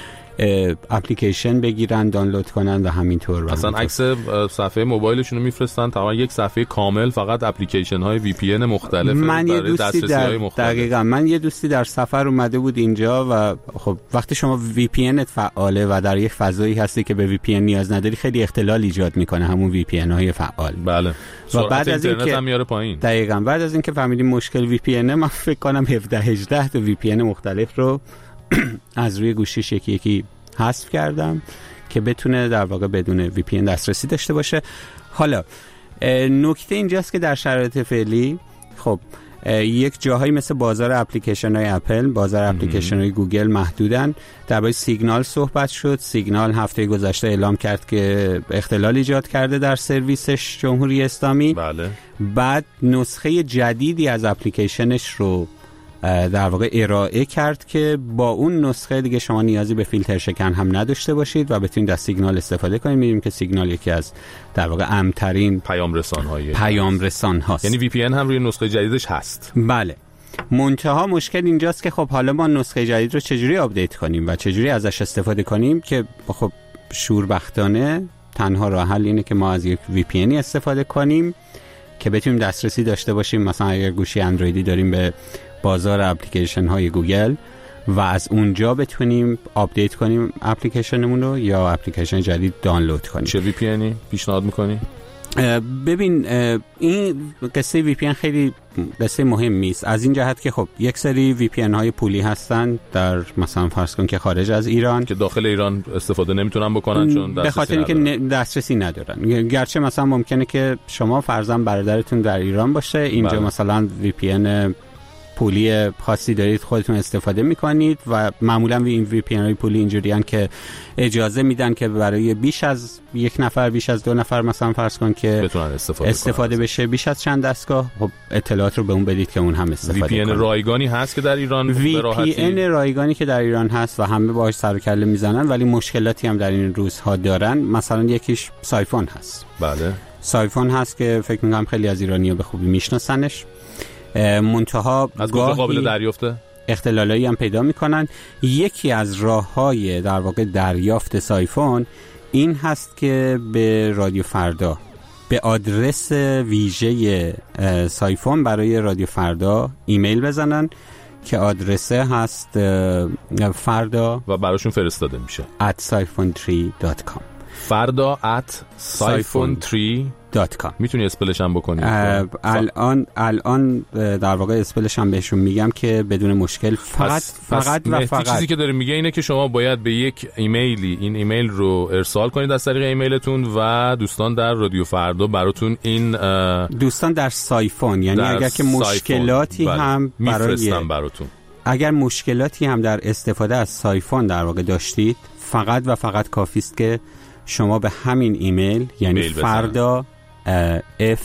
اپلیکیشن بگیرن دانلود کنن و همینطور. اصلا عکس صفحه موبایلشون رو میفرستن، تقریبا یک صفحه کامل فقط اپلیکیشن های وی پی ان مختلف. من یه دوستی در دقیقاً من یه دوستی در سفر اومده بود اینجا و خب وقتی شما وی پی ان فعاله و در یک فضایی هستی که به وی پی ان نیاز نداری، خیلی اختلال ایجاد میکنه همون وی پی ان های فعال. بله. و بعد از اینکه هم میاره پایین. دقیقاً بعد از اینکه فهمیدیم مشکل وی پی ان، من فکر کنم هفده هجده تا وی پی ان مختلف رو از روی گوشیش یکی یکی حذف کردم که بتونه در واقع بدون وی پی ان دسترسی داشته باشه. حالا نکته اینجاست که در شرایط فعلی خب یک جاهایی مثل بازار اپلیکیشن های اپل، بازار اپلیکیشن های گوگل محدودن. درباره سیگنال صحبت شد. سیگنال هفته گذشته اعلام کرد که اختلال ایجاد کرده در سرویسش جمهوری اسلامی. بله. بعد نسخه جدیدی از اپلیکیشنش رو در واقع ارائه کرد که با اون نسخه دیگه شما نیازی به فیلتر شکن هم نداشته باشید و بتونید از سیگنال استفاده کنید. می‌بینیم که سیگنال یکی از در واقع امن‌ترین پیام رسان‌های پیام رسان هاست. یعنی وی پی ان هم روی نسخه جدیدش هست. بله. منتها مشکل اینجاست که خب حالا ما نسخه جدید رو چجوری آپدیت کنیم و چجوری ازش استفاده کنیم که خب شوربختانه تنها راه حل اینه که ما از یک وی پی ان استفاده کنیم که بتونیم دسترسی داشته باشیم. مثلا اگر گوشی اندرویدی داریم به بازار اپلیکیشن های گوگل و از اونجا بتونیم آپدیت کنیم اپلیکیشنمون رو یا اپلیکیشن جدید دانلود کنیم. چه وی پی ان پیشنهاد می‌کنی؟ ببین این قصه وی پی ان خیلی قصه مهمی است از این جهت که خب یک سری وی پی ان های پولی هستن در مثلا فرض کن که خارج از ایران که داخل ایران استفاده نمیتونن بکنن چون به خاطر اینکه دسترسی ندارن. گرچه مثلا ممکنه که شما فرضاً برادرتون در ایران باشه اینجا بله. مثلا وی پی ان پولی خاصی دارید خودتون استفاده میکنید و معمولا این وی پی ان های پولی اینجوریان که اجازه میدن که برای بیش از یک نفر بیش از دو نفر مثلا فرض کن که بتونن استفاده, استفاده بشه بیش از چند دستگاه. خب اطلاعات رو به اون بدید که اون هم استفاده کنه. وی پی ان رایگانی هست که در ایران وی پی ان رایگانی که در ایران هست و همه باهاش سر و کله میزنن ولی مشکلاتی هم در این روزها دارن. مثلا یکیش سایفون هست. بله سایفون هست که فکر میکنم خیلی از ایرانی‌ها به خوبی میشناسنش. منتها از کجا قابل دریافته؟ اختلالایی هم پیدا میکنن. یکی از راه‌های در واقع دریافت سایفون این هست که به رادیو فردا به آدرس ویژه سایفون برای رادیو فردا ایمیل بزنن که آدرسه هست فردا و براشون فرستاده میشه at سایفون تری دات کام فردا at سایفون تری دات کام. میتونی اسپلش هم بکنی؟ الان الان در واقع اسپلش هم بهشون میگم که بدون مشکل. فقط پس فقط پس و فقط چیزی که داره میگه اینه که شما باید به یک ایمیلی این ایمیل رو ارسال کنید از طریق ایمیلتون و دوستان در رادیو فردا براتون این دوستان در سایفون یعنی اگر که مشکلاتی بله. هم برای براتون اگر مشکلاتی هم در استفاده از سایفون در واقع داشتید فقط و فقط کافی است که شما به همین ایمیل یعنی فردا اف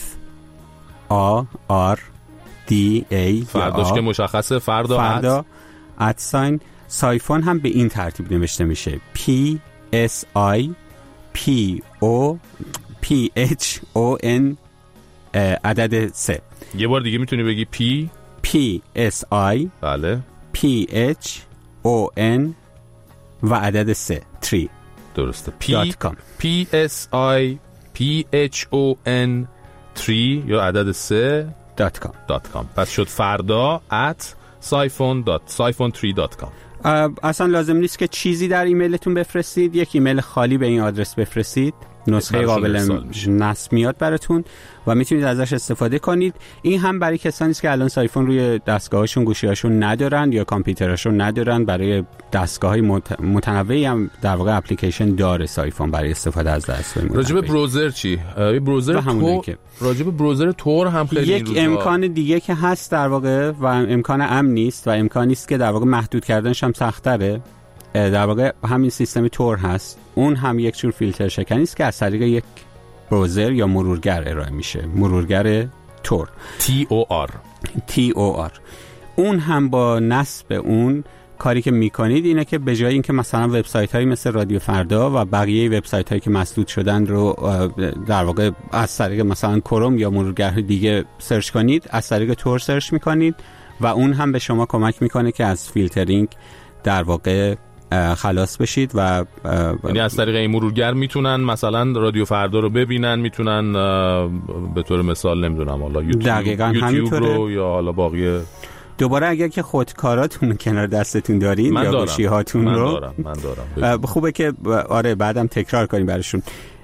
آ آر دی ای فرداش که مشخصه فردا فردا ات ساین سایفون هم به این ترتیب نوشته میشه پی اس آی پی او پی اچ او ان عدد سه. یه بار دیگه میتونی بگی پی پی اس آی بله پی اچ او ان و عدد سه تری درسته پی پی اس آی پی اچ او ان تری یا عدد سه دات کام دات کام. پس شد فردا at سایفون دات سایفون تری دات کام. اصلا لازم نیست که چیزی در ایمیلتون بفرستید. یک ایمیل خالی به این آدرس بفرستید نسخه قابل نصب میاد براتون و میتونید ازش استفاده کنید. این هم برای کسانی است که الان سایفون روی دستگاهشون گوشیاشون ندارن یا کامپیوترشون ندارن. برای دستگاه‌های متنوعی هم در واقع اپلیکیشن داره سایفون برای استفاده از دستگاه. راجب بروزر چی؟ بروزر تو راجب بروزر تور هم خیلی یک امکان دیگه که هست در واقع و امکان امنی است و امکانی است که در واقع محدود کردنش هم سخت‌تره. در واقع همین سیستم تور هست. اون هم یک جور فیلتر شکنی است که از طریق یک بروزر یا مرورگر ارائه میشه. مرورگر تور تی او آر تی او آر. اون هم با نصب اون کاری که میکنید اینه که به جای اینکه مثلا وبسایت هایی مثل رادیو فردا و بقیه وبسایت هایی که مسدود شدن رو در واقع از طریق مثلا کروم یا مرورگرهای دیگه سرچ کنید از طریق تور سرچ میکنید و اون هم به شما کمک میکنه که از فیلترینگ در واقع خلاص بشید و یعنی از طریق این مرورگر میتونن مثلا رادیو فردا رو ببینن، میتونن به طور مثال نمیدونم حالا یوتیوب, یوتیوب رو یا حالا باقی. دوباره اگر که خودکاراتون کنار دستتون دارین یا گوشی‌هاتون رو من دارم من دارم خوبه که آره بعدم تکرار کنیم براشون.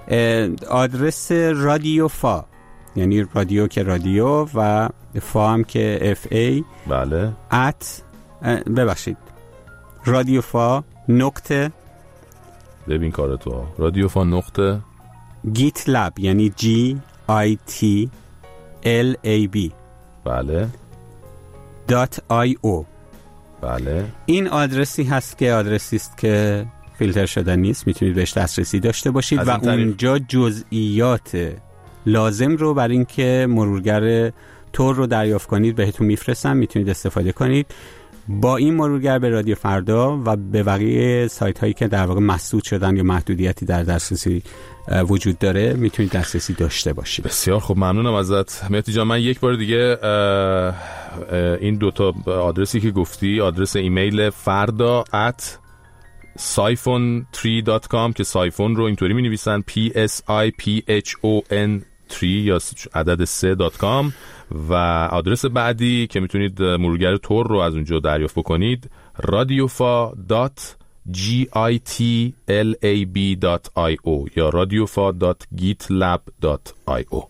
آدرس رادیو فا یعنی رادیو که رادیو و فا هم که اف ای بله ات ببخشید رادیو فا نقطه ببین کار تو رادیو فا نقطه گیت لب یعنی جی آی تی ال ای بی بله دات آی او. بله این آدرسی هست که آدرسی است که فیلتر شده نیست، میتونید بهش دسترسی داشته باشید و اونجا جزئیات لازم رو برای اینکه مرورگر تور رو دریافت کنید بهتون میفرستم، میتونید استفاده کنید. با این مرورگر به رادیو فردا و به بقیه سایت هایی که در واقع مسدود شدن یا محدودیتی در دسترسی وجود داره میتونید دسترسی داشته باشید. بسیار خب، ممنونم ازت مهدی جان. من یک بار دیگه این دوتا آدرسی که گفتی، آدرس ایمیل فردا ات سایفون تری دات کام که سایفون رو اینطوری می نویسن P S I P H O N تری یا عدد سه دات کام، و آدرس بعدی که میتونید مرورگر تور رو از اونجا دریافت بکنید رادیوفا دات جی آی تی ال ای بی دات آی او یا رادیوفا دات گیت لب دات آی او.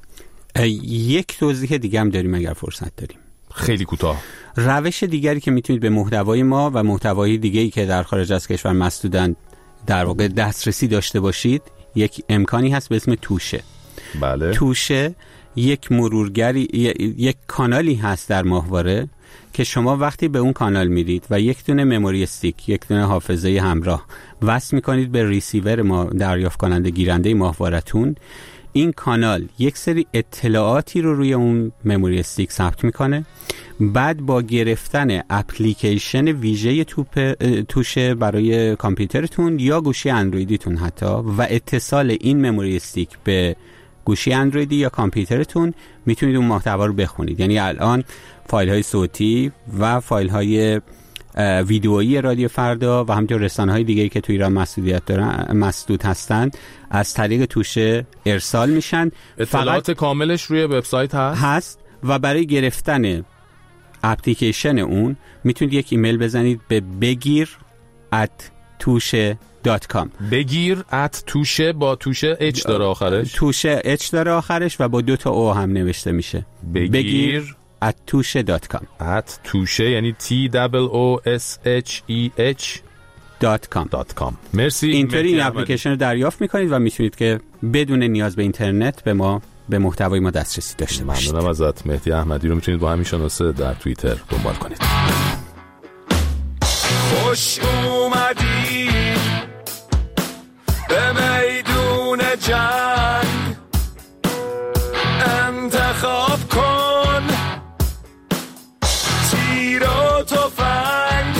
یک توضیح دیگه هم داریم اگر فرصت داریم، خیلی کوتاه. روش دیگری که میتونید به محتوای ما و محتوای دیگه‌ای که در خارج از کشور مسدودن در واقع دسترسی داشته باشید، یک امکانی هست به اسم توشه. بله. توشه یک مرورگری، یک کانالی هست در ماهواره که شما وقتی به اون کانال میرید و یک دونه مموری استیک، یک دونه حافظه همراه وصل میکنید به ریسیور ما، دریافت کننده گیرنده ماهوارتون، این کانال یک سری اطلاعاتی رو روی اون مموری استیک ثبت میکنه. بعد با گرفتن اپلیکیشن ویژه توشه برای کامپیوترتون یا گوشی اندرویدیتون حتی و اتصال این مموری استیک به گوشی اندرویدی یا کامپیوترتون، میتونید اون محتوا رو بخونید. یعنی الان فایل های صوتی و فایل های ویدئویی رادیو فردا و همینطور رسانه های دیگه‌ای که تو ایران مسدودیت دارن، مسدود هستند، از طریق توشه ارسال میشن. اطلاعات کاملش روی وبسایت هست هست و برای گرفتن اپلیکیشن اون میتونید یک ایمیل بزنید به بگیر ات توشه دات کام. بگیر ات توشه با توشه اچ داره آخرش، توشه اچ داره آخرش و با دو تا او هم نوشته میشه. بگیر, بگیر ات توشه دات کام. ات توشه یعنی تی دبل او اس اچ ای اچ دات کام. دات کام. مرسی. اینطوری این اپلیکیشن رو دریافت میکنید و میتونید که بدون نیاز به اینترنت به ما، به محتوای ما دسترسی داشته باشید. ممنونم ازت. مهدی احمدی رو میتونید با همین شناسه در توییتر دنبال کنید. خوش اومدی به میدون جنگ، انتخاب کن تیر و تفنگ،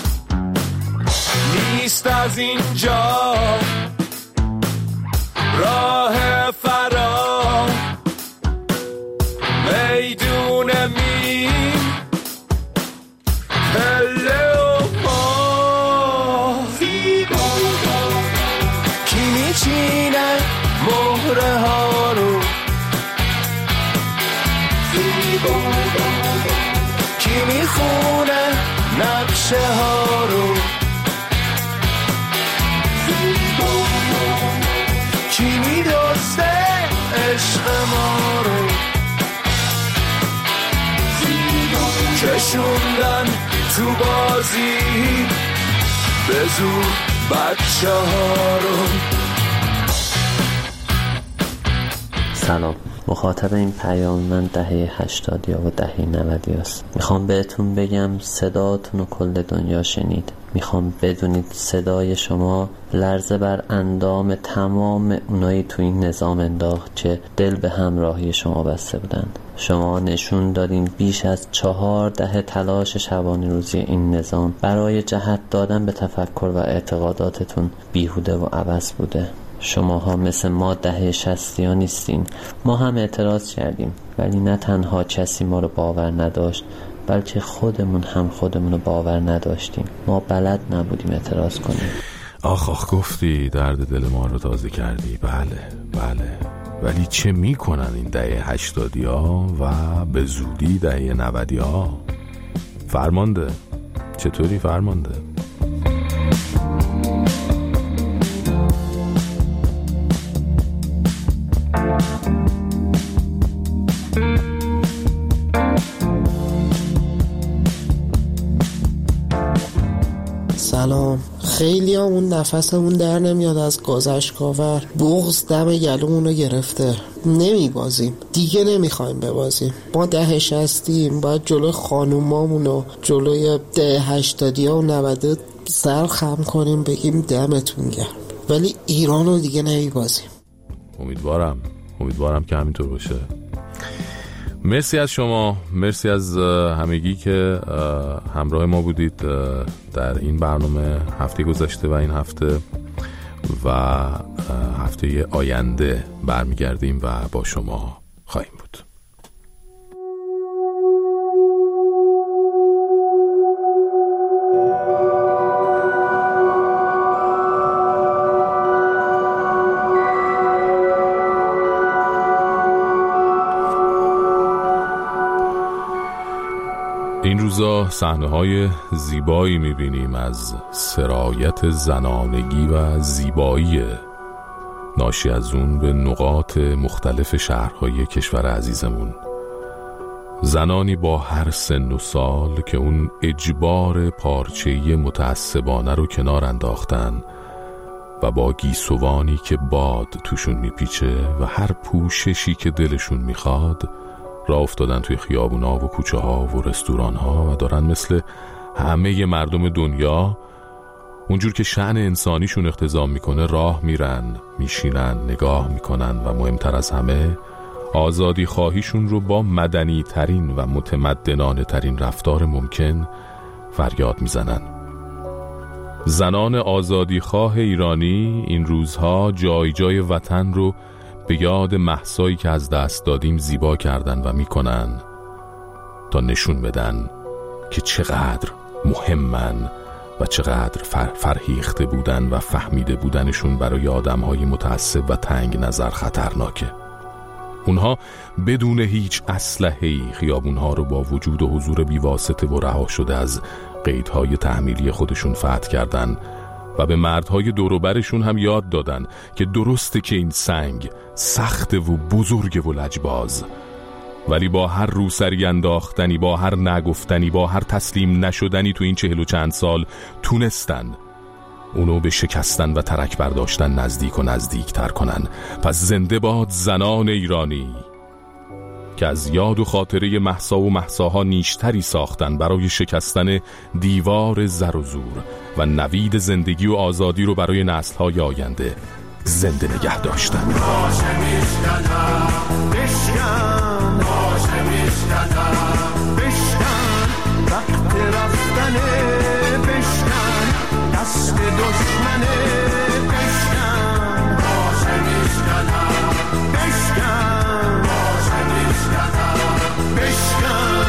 نیست از اینجا راه فرار، میدون مین پله و ما، کی میچینه مهره ها رو، کی میخونه نقشه ها رو، کی میدسته عشق ما رو، کشوندن تو بازی به زور بچه ها رو. سلام، مخاطب این پیام من دهه هشتادی و دهه نودی است. میخوام بهتون بگم صداتون رو کل دنیا شنید. میخوام بدونید صدای شما لرزه بر اندام تمام اونایی تو این نظام انداخت که دل به همراهی شما بسته بودن. شما نشون دادین بیش از چهار دهه تلاش شبانه روزی این نظام برای جهت دادن به تفکر و اعتقاداتتون بیهوده و عبث بوده. شماها مثل ما دهه شصتی ها نیستین. ما هم اعتراض کردیم ولی نه تنها کسی ما رو باور نداشت بلکه خودمون هم خودمون رو باور نداشتیم. ما بلد نبودیم اعتراض کنیم. آخ آخ گفتی درد دل ما رو تازه کردی. بله بله، ولی چه میکنن این دهه هشتادی ها و به زودی دهه نودی ها؟ فرمانده چطوری فرمانده؟ سلام. خیلی هم اون نفسمون در نمیاد از گذشتگاور. بغض دم گلومونو گرفته، نمیبازیم دیگه، نمیخوایم ببازیم. ما ده شستیم، باید جلوی خانومامونو جلوی ده هشتادی ها و نوده سر خم کنیم بگیم دمتون گرم، ولی ایرانو دیگه نمیبازیم. امیدوارم امیدوارم که همینطور باشه. مرسی از شما، مرسی از همگی که همراه ما بودید در این برنامه هفته گذشته و این هفته و هفته آینده برمیگردیم و با شما خواهیم بود. این روزا صحنه‌های زیبایی می‌بینیم از سرایت زنانگی و زیبایی ناشی از اون به نقاط مختلف شهرهای کشور عزیزمون. زنانی با هر سن و سال که اون اجبار پارچه‌ای متعصبانه رو کنار انداختن و با گیسوانی که باد توشون میپیچه و هر پوششی که دلشون میخواد راه افتادن توی خیابونا و کوچه ها و رستوران ها و دارن مثل همه مردم دنیا اونجور که شأن انسانیشون اقتضا میکنه راه میرن، میشینن، نگاه میکنن و مهمتر از همه آزادی خواهیشون رو با مدنی ترین و متمدنانه ترین رفتار ممکن فریاد میزنن. زنان آزادی خواه ایرانی این روزها جای جای وطن رو به یاد مهسایی که از دست دادیم زیبا کردن و میکنن تا نشون بدن که چقدر مهمن و چقدر فر فرهیخته بودن و فهمیده بودنشون برای آدمهای متعصب و تنگ نظر خطرناکه. اونها بدون هیچ اسلحه‌ای خیابونها رو با وجود و حضور بیواسطه و رها شده از قیدهای تحمیلی خودشون فتح کردن و به مردهای دوروبرشون هم یاد دادن که درسته که این سنگ سخت و بزرگ و لجباز، ولی با هر روسری انداختنی، با هر نگفتنی، با هر تسلیم نشدنی تو این چهل و چند سال تونستن اونو به شکستن و ترک برداشتن نزدیک و نزدیک تر کنن. پس زنده باد زنان ایرانی که از یاد و خاطره مهسا و مهساها نیشتری ساختن برای شکستن دیوار زر و زور و نوید زندگی و آزادی رو برای نسل‌های آینده زنده نگه داشتن. باشه میشکنم بشکن، باشه میشکنم بشکن، وقت رفتنه بشکن، دست دشمنه بشکن، باشه میشکنم بشکن، باشه میشکنم بشکن.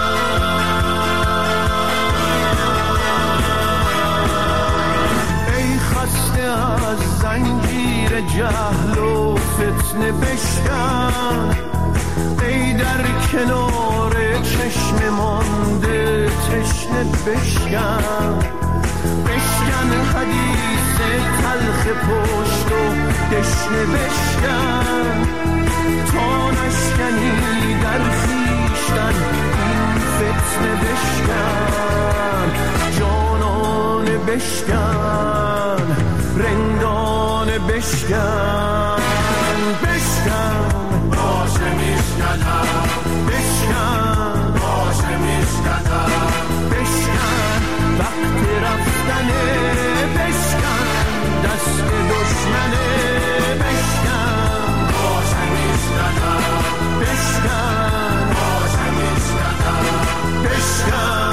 ای خسته از زنجیر جهل و فتنه بشکن، ای در کنار چشم مانده تشنه بشکن، بشکن حدیث تلخ پشت و دشنه بشکن، تا نشکنی در خویشتن این فتنه بشکن، جانانه بشکن، رندانه بشکن، بشکن، باشه میشکنم بشکن، باشه میشکنم بشکن، وقت رفتنه بشکن، دست دشمنه بشکن، باشه میشکنم بشکن، باشه میشکنم بشکن.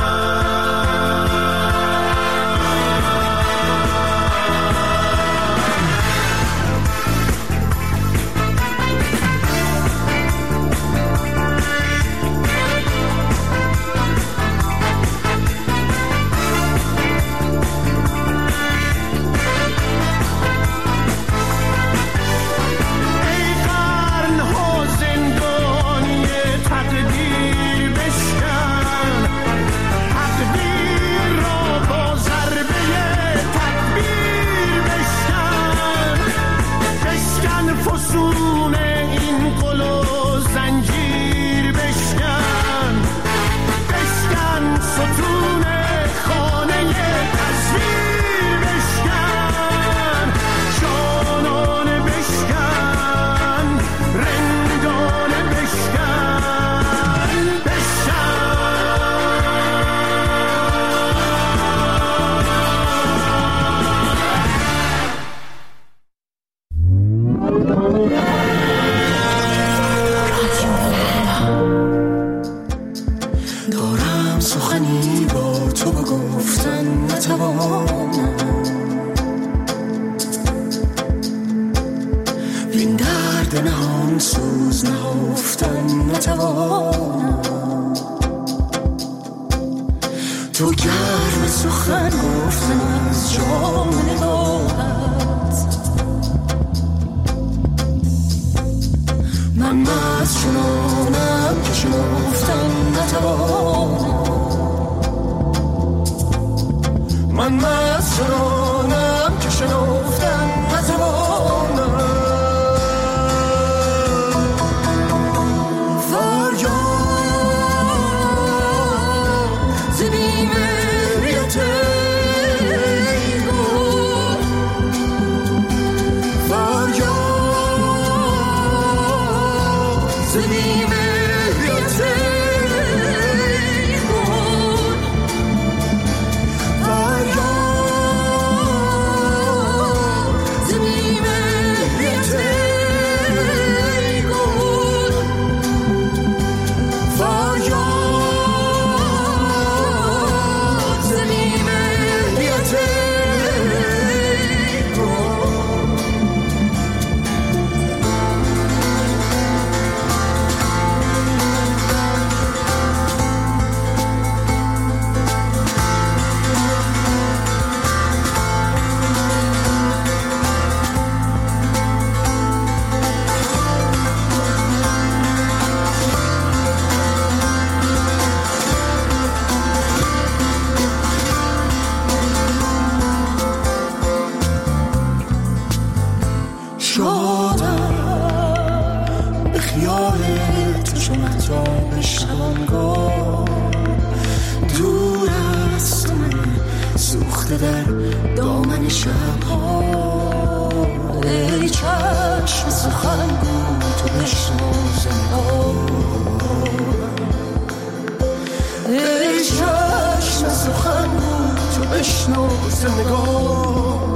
بین درد نهان سوز نهفتن نتوانم، تو گرم سخن گفتن از جام نگاهت، من مست چنانم که شنفتن نتوانم، من مست چنانم که شنفتن نتوانم. فریاد ز بی‌مهریت ای گل، فریاد ز بی‌مهریت ای گل، فریاد ز بی‌مهریت ای گل، فریاد ز بی‌مهریت ای گل. شادم به خیال تو چو مهتاب شبانگاه، دور از تو من سوخته در دامن شبها. ای چشم سخنگو تو بشنو زندان، ای چشم سخنگو تو بشنو زندگان.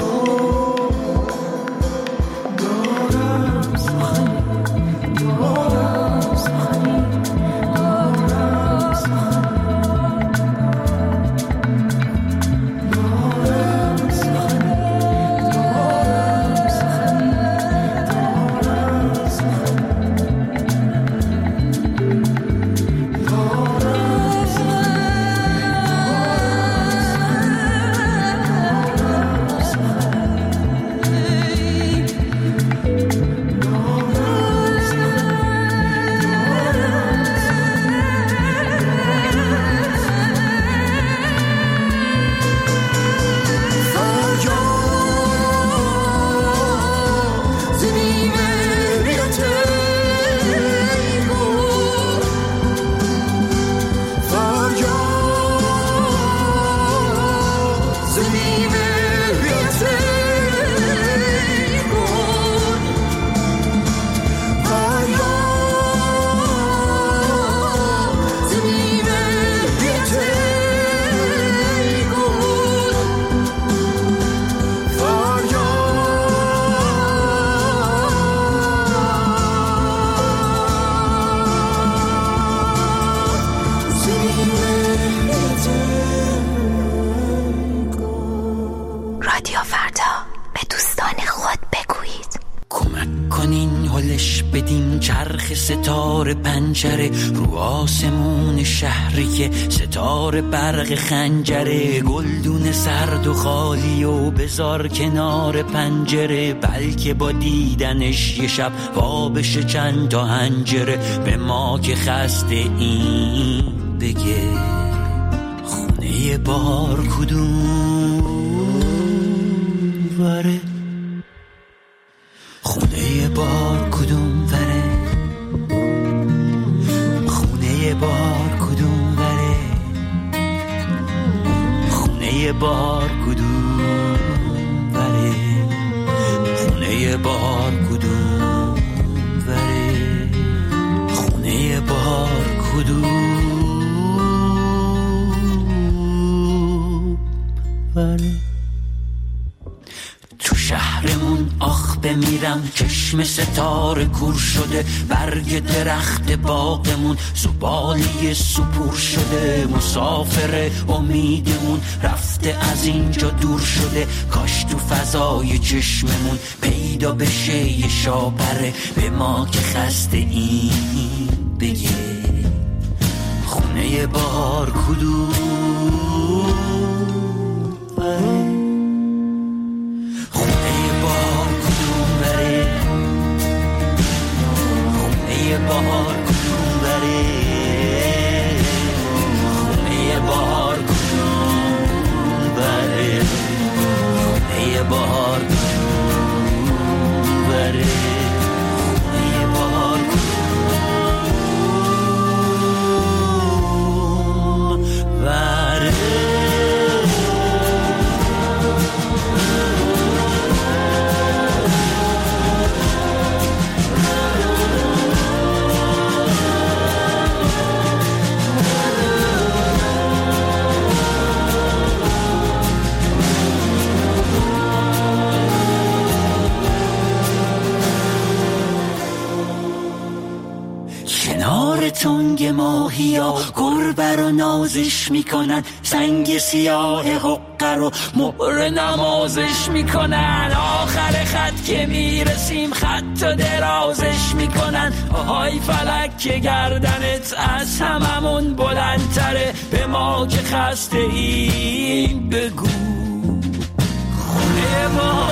رادیو فردا به دوستان خود بگویید کمک کنین هلش بدین چرخ ستاره پنجره رو آسمون شهری که ستاره برق خنجره، گلدون سرد و خالی و بذار کنار پنجره، بلکه با دیدنش یه شب وا بشه چند تا هنجره. به ما که خسته این بگه خونه بار کدوم وره، خونه بار کدوم وره، خونه بار کدوم وره، خونه بار کدوم وره، خونه بار کدوم وره، خونه بار کدوم وره. تو شهرمون آخ بمیرم. چشم ستاره کور شده، برگ درخت باغمون زباله سپور شده. مسافر امیدمون رفته از اینجا دور شده، کاش تو فضای چشممون پیدا بشه یه شاپره به ما که خسته این بگه خونه بهار کدوم بره، خونه بهار کدوم بره، خونه بهار کدوم بره، خونه بهار کدوم بره، خونه بهار کدوم بره. تنگ ماهیا گربه رو نازش میکنن، سنگ سیاه حقه رو مهر نمازش میکنن. آخر خط که میرسیم خط و درازش میکنن. آهای فلک که گردنت از هممون بلندتره، به ما که خسته این بگو خونه ما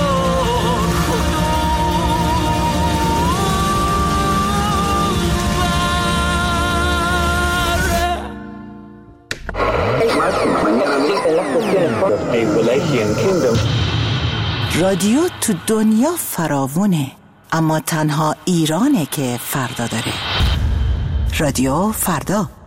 رادیو تو دنیا فراوونه، اما تنها ایرانه که فردا داره. رادیو فردا.